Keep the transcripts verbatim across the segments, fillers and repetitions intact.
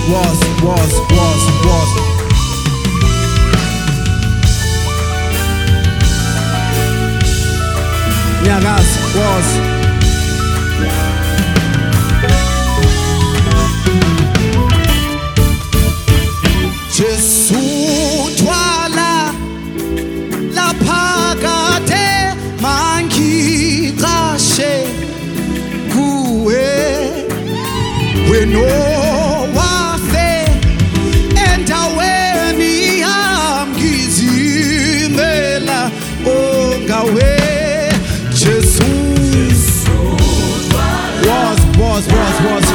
was, was, was, was. Nyakazi was. Jesu twala la phakathe mangiqashe kuwe weno wafe endaweni yami ngizimela ongawe Jesu was was was was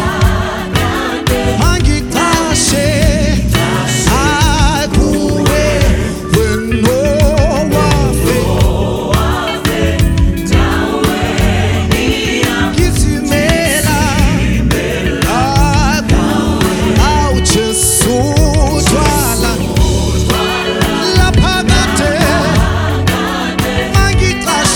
mangiqashe Magita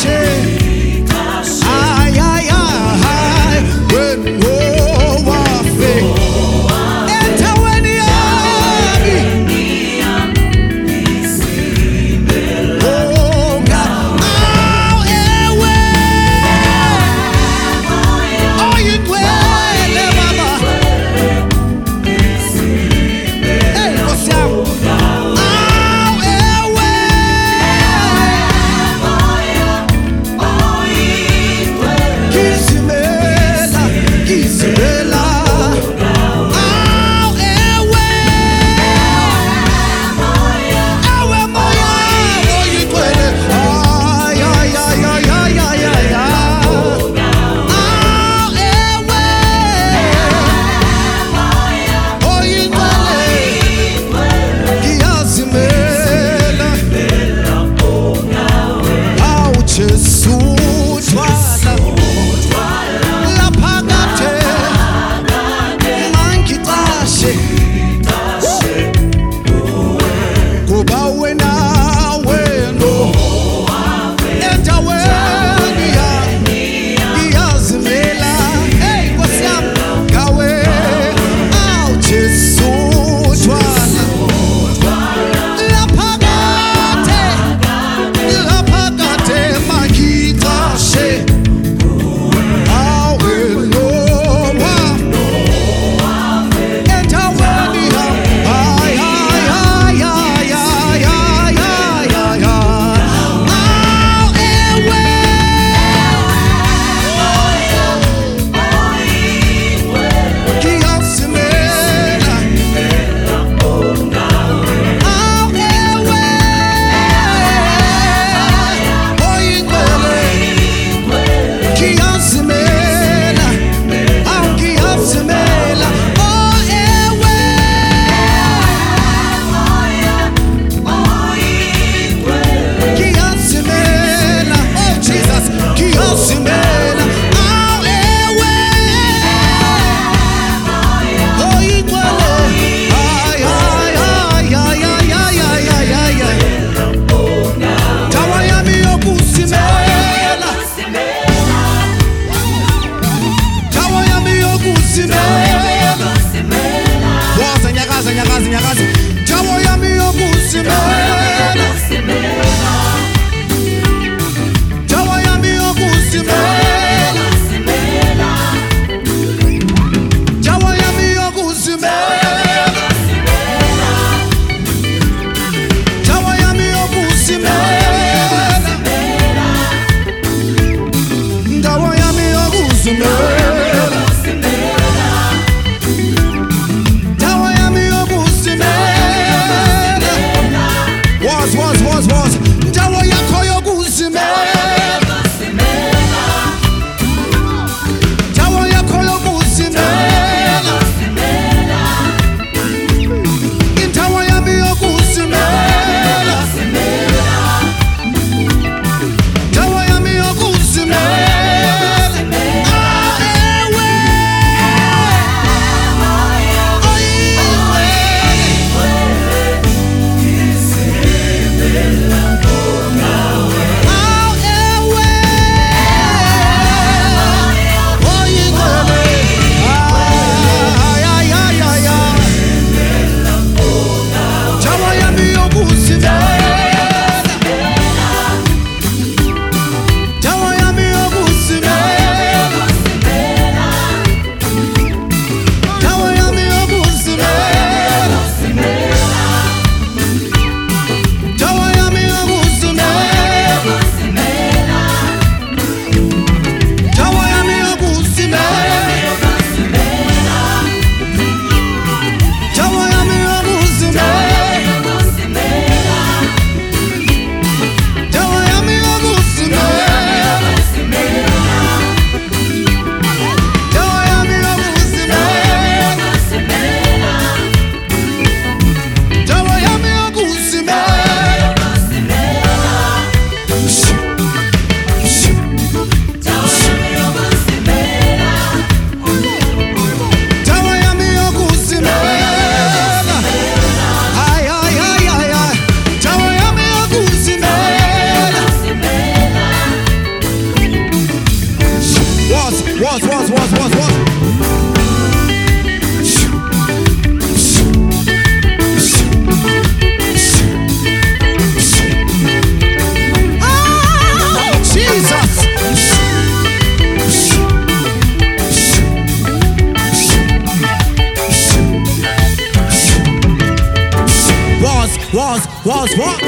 was, was, what?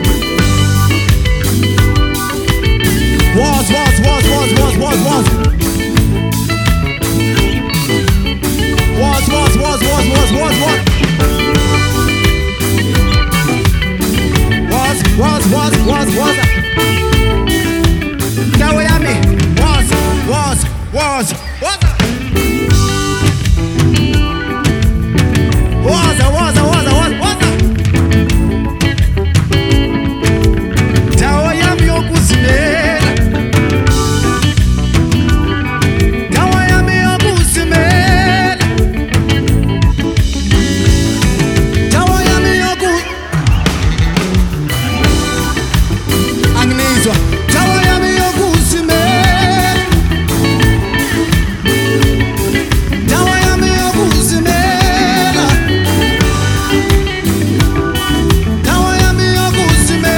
Was, was, was, was, was, was, was. Was, was, was, was, was, was, what? Was, was, was, was, was. That way I mean. Was, was, was, was. Was, was, was, was, was. Tawa ya miyokusimela. Tawa ya miyokusimela. Tawa ya miyoku. Anginizwa. Tawa ya miyokusimela. Tawa ya miyokusimela. Tawa ya miyokusimela.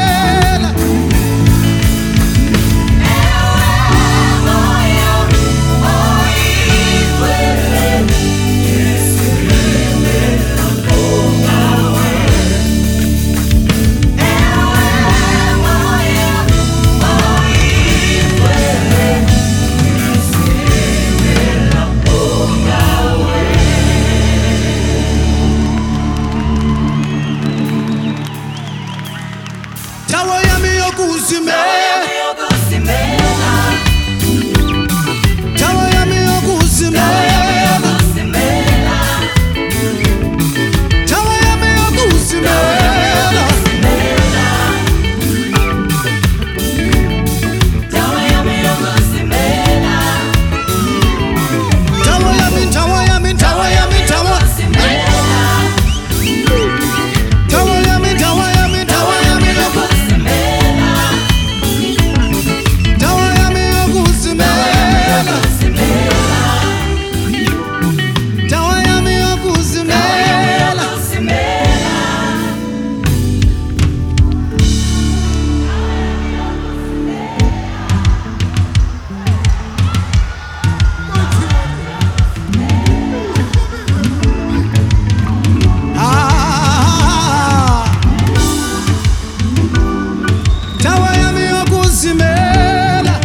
Tawa ya miyokusimela. Tawa ya miyokusimela. Tawa ya miyokusimela. Tawa ya mi, tawa ya mi, tawa ya mi, tawa. Tawa ya mi, tawa ya mi, tawa ya mi. Tawa ya miyokusimela. Tawa ya miyokusimela. Ah, tawa ya miyokusimela.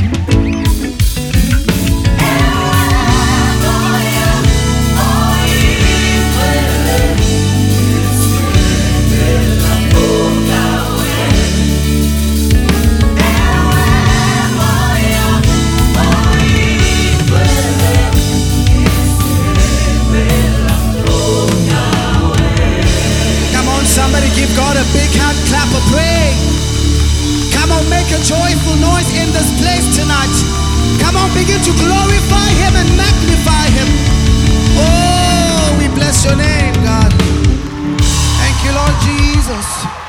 Come on, somebody give God a big hand clap of praise. Come on, make a joyful noise in this place tonight. Come on, begin to glorify Him and magnify Him. Oh, we bless your name, God. Thank you, Lord Jesus.